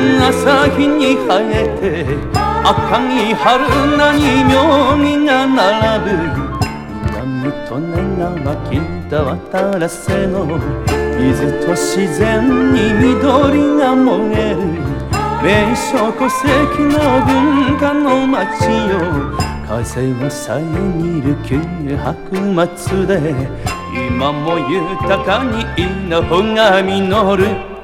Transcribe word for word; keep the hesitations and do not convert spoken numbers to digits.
朝日に生えて赤い春菜に妙義が並ぶ。南と根が湧きた渡らせの水と自然に緑が燃える。名所戸籍の文化の街よ、風を遮る九白松で今も豊かに稲穂が実る。